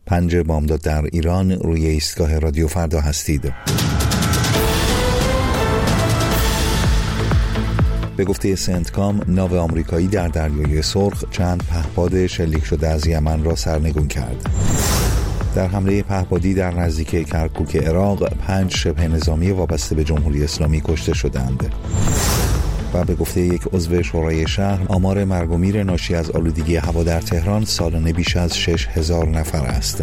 5 بامداد در ایران. روی ایستگاه رادیو فردا هستید. به گفته سنتکام، ناو آمریکایی در دریای سرخ چند پهپاد شلیک شده از یمن را سرنگون کرد. در حمله پهپادی در نزدیکی کرکوک عراق 5 شبه نظامی وابسته به جمهوری اسلامی کشته شدند. و به گفته یک عضو شورای شهر، آمار مرگ و میر ناشی از آلودگی هوا در تهران سالانه بیش از 6000 نفر است.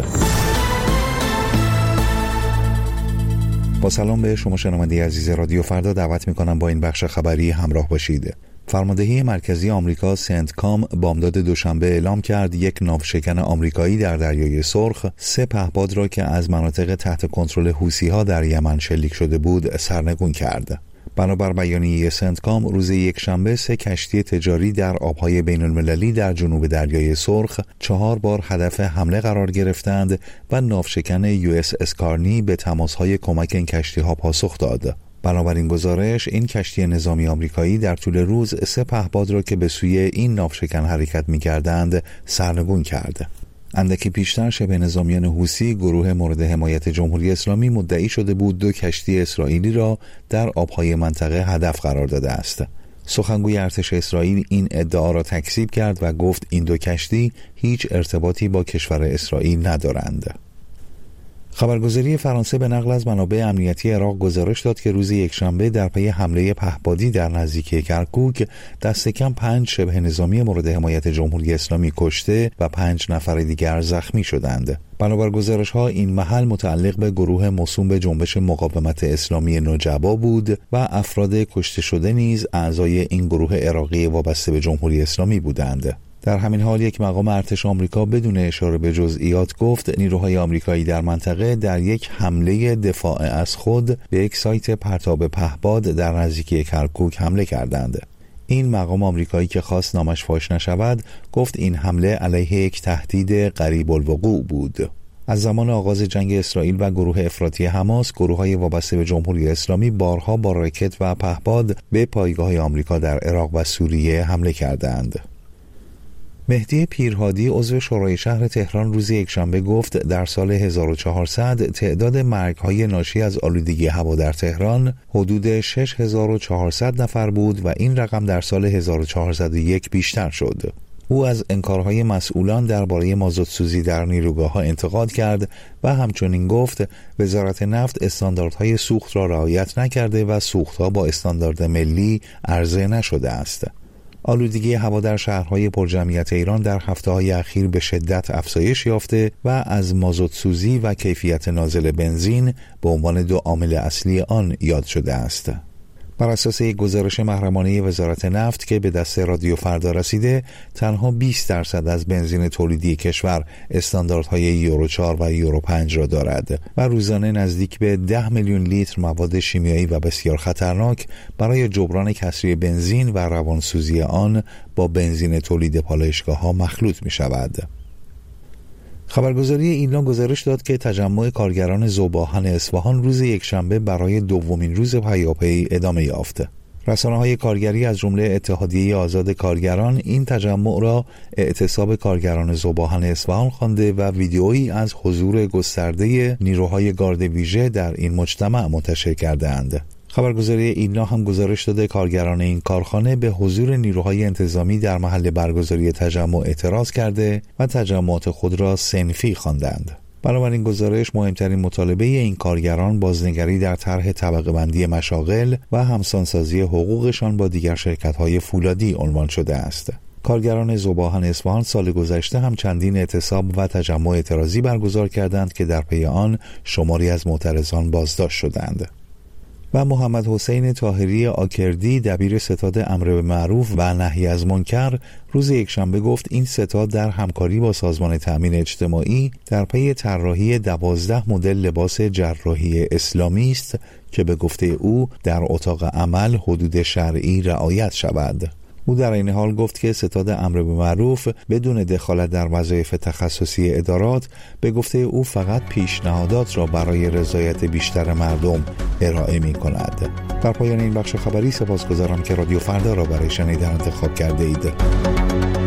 با سلام به شما شنونده عزیز رادیو فردا، دعوت می‌کنم با این بخش خبری همراه باشید. فرماندهی مرکزی آمریکا سنتکام بامداد دوشنبه اعلام کرد یک ناوشکن آمریکایی در دریای سرخ 3 پهپاد را که از مناطق تحت کنترل حوثی‌ها در یمن شلیک شده بود سرنگون کرد. بنابر بیانیه سنتکام، روز یکشنبه 3 کشتی تجاری در آبهای بین‌المللی در جنوب دریای سرخ 4 بار هدف حمله قرار گرفتند و ناوشکن US اسکارنی به تماس‌های کمک این کشتی‌ها پاسخ داد. بنابراین گزارش، این کشتی نظامی آمریکایی در طول روز 3 پهپاد را که به سوی این ناوشکن حرکت می‌کردند سرنگون کرد. اندکی پیشتر شبه نظامیان حوثی، گروه مورد حمایت جمهوری اسلامی، مدعی شده بود 2 کشتی اسرائیلی را در آبهای منطقه هدف قرار داده است. سخنگوی ارتش اسرائیل این ادعا را تکذیب کرد و گفت این 2 کشتی هیچ ارتباطی با کشور اسرائیل ندارند. خبرگزاری فرانسه به نقل از منابع امنیتی عراق گزارش داد که روز یکشنبه در پی حمله پهپادی در نزدیکی کرکوک دست کم 5 شبه نظامی مورد حمایت جمهوری اسلامی کشته و 5 نفر دیگر زخمی شدند. بنابر گزارش‌ها، این محل متعلق به گروه موسوم به جنبش مقاومت اسلامی نجبا بود و افراد کشته شده نیز اعضای این گروه عراقی وابسته به جمهوری اسلامی بودند. در همین حال یک مقام ارتش آمریکا بدون اشاره به جزئیات گفت نیروهای آمریکایی در منطقه در یک حمله دفاع از خود به یک سایت پرتاب پهپاد در نزدیکی کرکوک حمله کردند. این مقام آمریکایی که خواست نامش فاش نشود گفت این حمله علیه یک تهدید قریب الوقوع بود. از زمان آغاز جنگ اسرائیل و گروه افراطی حماس، گروه‌های وابسته به جمهوری اسلامی بارها با راکت و پهپاد به پایگاه‌های آمریکا در عراق و سوریه حمله کردند. مهدی پیرهادی، عضو شورای شهر تهران، روز یکشنبه گفت در سال 1400 تعداد مرگ‌های ناشی از آلودگی هوا در تهران حدود 6400 نفر بود و این رقم در سال 1401 بیشتر شد. او از انکارهای مسئولان درباره مازوت‌سوزی در نیروگاه‌ها انتقاد کرد و همچنین گفت وزارت نفت استانداردهای سوخت را رعایت نکرده و سوخت‌ها با استاندارد ملی عرضه نشده است. آلودگی هوا در شهرهای پرجمعیت ایران در هفته‌های اخیر به شدت افزایش یافته و از مازوت‌سوزی و کیفیت نازل بنزین به عنوان 2 عامل اصلی آن یاد شده است. بر اساس یک گزارش محرمانه وزارت نفت که به دست رادیو فردا رسیده، تنها 20% از بنزین تولیدی کشور استانداردهای یورو 4 و یورو 5 را دارد و روزانه نزدیک به 10 میلیون لیتر مواد شیمیایی و بسیار خطرناک برای جبران کسری بنزین و روانسوزی آن با بنزین تولید پالایشگاه‌ها مخلوط می شود. خبرگزاری ایلنا گزارش داد که تجمع کارگران ذوب‌آهن اصفهان روز یکشنبه برای دومین روز پیاپی ادامه یافت. رسانه‌های کارگری از جمله اتحادیه آزاد کارگران این تجمع را اعتصاب کارگران ذوب‌آهن اصفهان خوانده و ویدئویی از حضور گسترده نیروهای گارد ویژه در این مجتمع منتشر کردند. خبرگزاری ایلنا هم گزارش داده کارگران این کارخانه به حضور نیروهای انتظامی در محل برگزاری تجمع اعتراض کرده و تجمعات خود را صنفی خواندند. بنابراین گزارش مهمترین مطالبه این کارگران بازنگری در طرح طبقه بندی مشاغل و همسانسازی حقوقشان با دیگر شرکت‌های فولادی عنوان شده است. کارگران ذوب‌آهن اصفهان سال گذشته هم چندین اعتصاب و تجمع اعتراضی برگزار کردند که در پی آن شماری از معترضان بازداشت شدند. و محمد حسین طاهری آکردی، دبیر ستاد امر به معروف و نهی از منکر، روز یکشنبه گفت این ستاد در همکاری با سازمان تأمین اجتماعی در پی طراحی 12 مدل لباس جراحی اسلامی است که به گفته او در اتاق عمل حدود شرعی رعایت شود. او در این حال گفت که ستاد امر به معروف بدون دخالت در وظایف تخصصی ادارات به گفته او فقط پیشنهادات را برای رضایت بیشتر مردم ارائه می کند. در پایان این بخش خبری سپاسگزارم که رادیو فردا را برای شنیدن انتخاب کرده اید.